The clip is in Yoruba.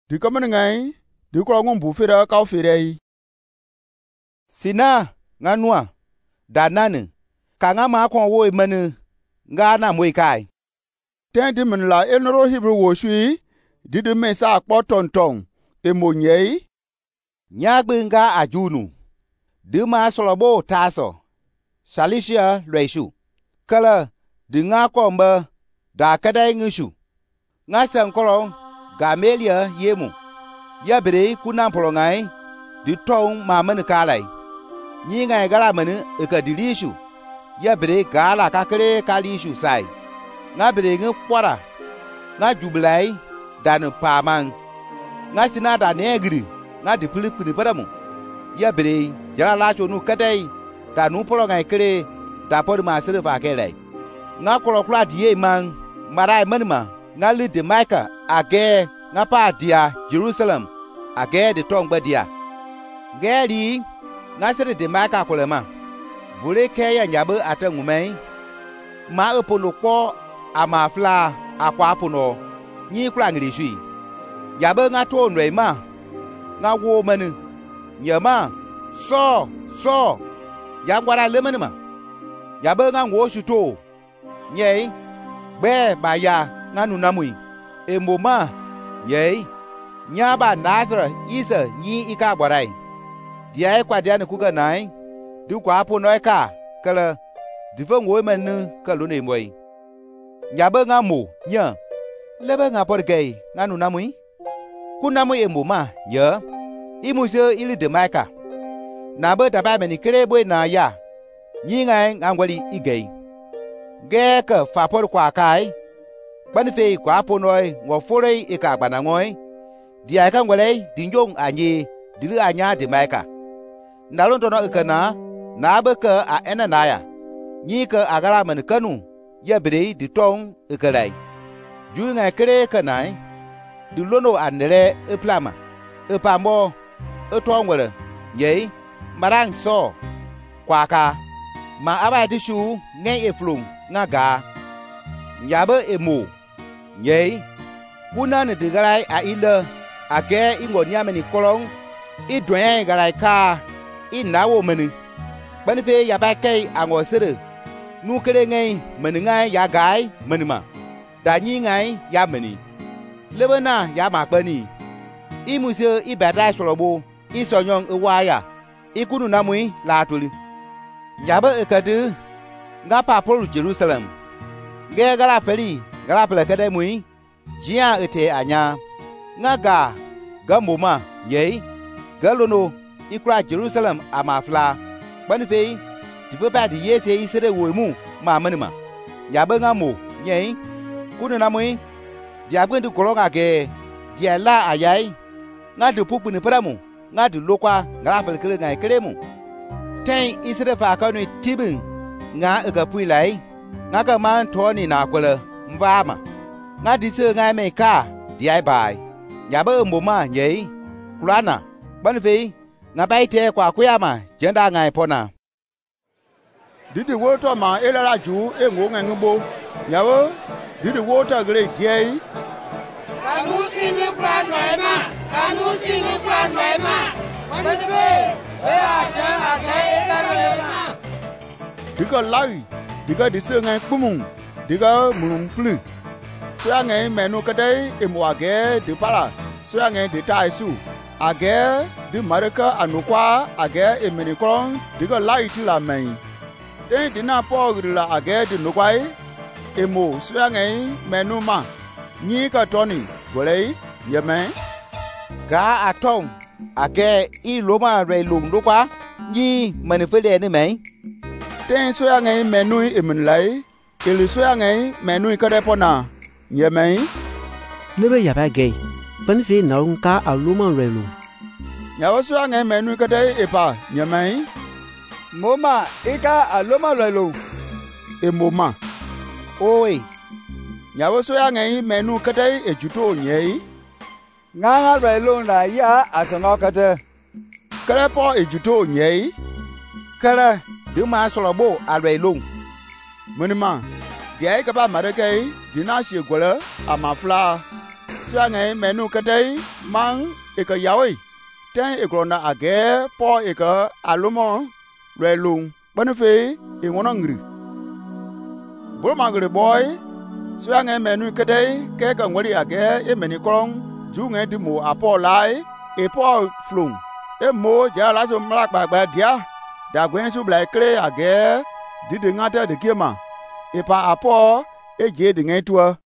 Di kamen ngai di ko ngom bu fera ka fere yi. Sina nganwa danane ka nga ma ko wo menu nga na moi kai. Ten di men la enro Hebrew wo shui di de me sa kpo tonton e mo nyei. Nya gbe nga ajunu. De ma solobo taso. Salisha lweshu. Kala di nga ko mba da kadai ngushu. Nga san kolong Gamelia yemu. Ya bere kunam polongai di tong ma menu kalai. Nyi ngai gala menu e ka dilishu. Ya bere gala ka kere kalishu sai. Nga bere nge kwara. Nga jubilai dan pamang. Nga sina da negri. Nga di pilipini padamu. Ya bere jara lacho nu kadai da nu polongai kere da pod ma sere fa kelai. Nga kolokula diye mang marai menma. Nga li de maika age nga pa dia Jerusalem age de tongba dia. Geri nga sere de maika kolema. Vule ke ya nyabe atangumai. Ma epono kpo amafla akwa pono. Nyi kula ngiri shui. Yabe nga to nwe ma. Nga wo menu. Nyama so ya gwara lemenu ma. Yabe nga wo shuto. Nyei be ba ya nga nunamui. Emoma nyei nyaba nazara isa nyi ika gwarai. Dia kwa dia ne kuga nai. Du kwa pono ka kala difa wo menu kalu ne moi. Nyabe nga mo nya. Lebe nga porgei nga nunamui. Kunamui emoma nya. Imuse ili de maika. Na be daba meni krebo na ya. Nyi ngai ngwali igei. Ge ka fa por kwa kai. Banfe kwa ponoi ngo forei e ka gbana ngoi. Dia ka ngwale dinjong anyi dili anya de maika. Na londo no ikana na be ka a enanaya. Nyi ka agara men kanu ya bere di tong ikalai. Ju ngai kre kanai. Du lono anere e plama. E pambo e tongwele. Nyei marang so kwaka ma aba dishu ngai e flung nga ga nyabe emu nyei kuna ne digarai a ile age ingo nyameni kolong I dwen garai ka I nawo meni banfe ya ba kai ango sere nu kere ngai meni ngai ya gai meni ma da nyi ngai ya meni lebena ya ma bani I muse I bada solobo I sonyong ewaya ikunu namui la tuli nyabe ekadu nga papolu Jerusalem ge gara feri gara plekade mui jia ete anya nga ga moma yei galono ikra Jerusalem amafla banfe dife ba di yese isere womu ma manima nyabe nga mo yei kunu namui dia gbendu kolonga ge dia la ayai nga du pupu ni pramu nga du lokwa ngara fel kele ngai kelemu ten isere fa ka ni tibin nga ega pui lai nga ka man toni na kwele mvama nga dise ngai me ka di ai bai nya ba mboma nyei kulana banfe nga bai te kwa kuyama jenda ngai pona Didi wo to ma elara ju e ngo ngai ngbo nyawo didi wo to gre diei Kanu sini plan noema kanu sini plan noema banfe e asa agai egalema Diga lai diga dise ngai kumung diga munum plu Soya ngai menu kadai emo age de pala soya ngai de taisu age de maraka anukwa age emeni kron diga lai ti la mai Ten dina pogri age de nukwai emo soya ngai menu ma nyi ka toni golei yemen ga atong age I loma re lung lokwa nyi manifele ni mai Ten soya ngai menu emen lai ili soya ngai menu kade pona yemen lebe ya ba gay banfe naung ka aluma relu nyawo soya ngai menu kade epa yemen Moma ika aloma relu emoma oi nyawo soya ngai menu kade ejuto nyei nga relu na ya asanga kate kare po ejuto nyei kala de ma solobo alwe long Munima dia ka ba marakai dina shi gwala amafla xóa ngày menu cái đấy mang cái yaoi tên cái na age po cái alomo rồi lùng bên phía cái ngón ngừ bố mang cái boy xóa ngày menu cái đấy cái ngón đi age cái menu con chú ngày đi mua apo lại cái po flung cái mua giờ lá zoom lạc bạc dia đã quen chú lại cái age đi ngắt để kia mà cái pa apo cái gì để ngay tua